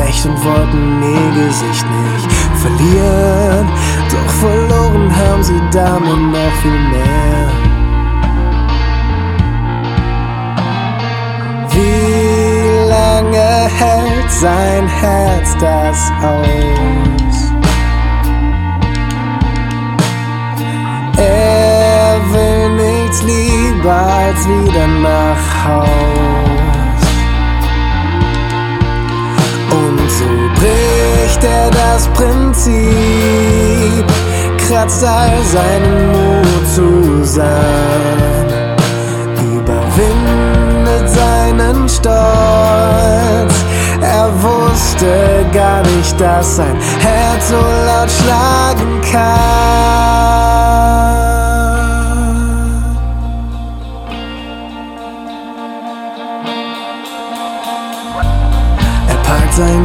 Recht und wollten ihr Gesicht nicht verlieren, doch verloren haben sie damit noch viel mehr. Wie lange hält sein Herz das aus? Er will nichts lieber als wieder nach Haus. Und so bricht er das Prinzip, kratzt all seinen Mut zusammen, überwindet seinen Stolz. Er wusste gar nicht, dass sein Herz so laut schlagen kann.